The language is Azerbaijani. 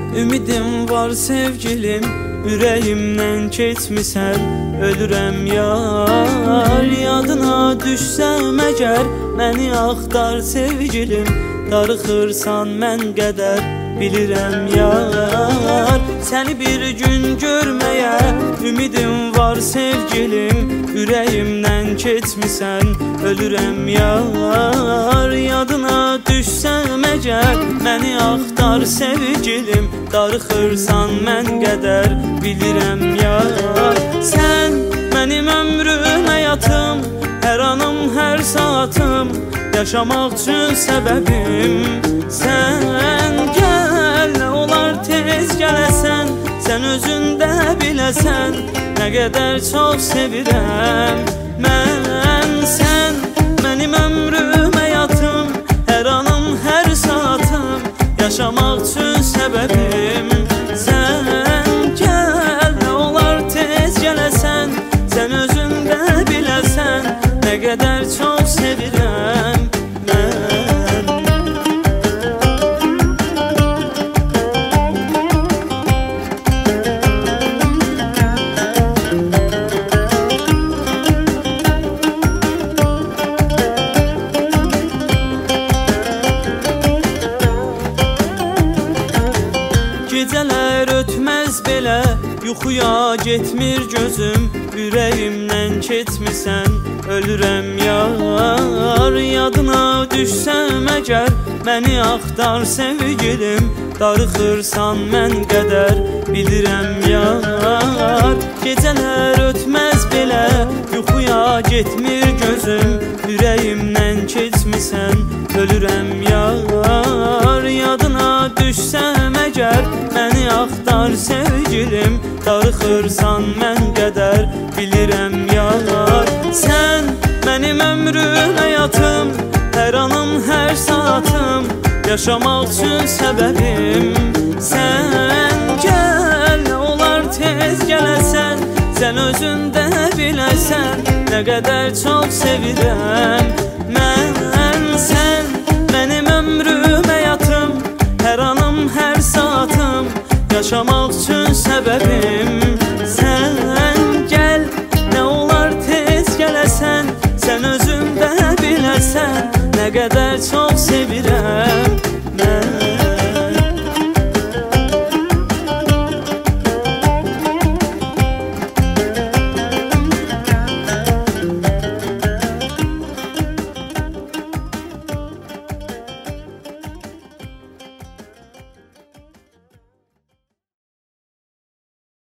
Ümidim var sevgilim, ürəyimdən keçmisən. Ölürəm yar, yadına düşsəm əgər. Məni axtar sevgilim, darıxırsan mən qədər. Bilirəm yar, səni bir gün görməyə ümidim var sevgilim, ürəyimdən keçmisən. Ölürəm yar, yadına düşsəm əgər. Məni axtar sevgilim, darıxırsan mən qədər. Bilirəm yar, sən mənim ömrüm, həyatım, hər anım, hər saatım, yaşamaq üçün səbəbim. Sən gəl, nə olar tez gələsən, sən özün də biləsən, nə qədər çox sevirəm mən. Sən mənim ömrüm, həyatım, hər anım, hər saatım, yaşamaq üçün səbəbim. Sən gəl, nə olar tez gələsən, sən özün də biləsən, nə qədər çox sevirəm mən. Gecələr ötməz belə, yuxuya getmir gözüm, ürəyimdən keçmisən. Ölürəm yar, yadına düşsəm əgər. Məni axtar sevgilim, darıxırsan mən qədər. Bilirəm yar, gecələr ötməz belə, yuxuya getmir gözüm, ürəyimdən keçmisən. Ölürəm yar, yadına düşsəm əgər. Məni axtar sevgilim, darıxırsan mən qədər. Bilirəm yar, sən mənim ömrüm, həyatım, hər anım, hər saatım, yaşamaq üçün səbəbim. Sən gəl, nə olar tez gələsən, sən özün də biləsən, nə qədər çox sevirəm mən. Sən mənim ömrüm, həyatım, hər anım, hər saatım, yaşamaq üçün səbəbim. Sən gəl, nə olar tez gələsən, sən özün də biləsən, nə qədər çox sevirəm.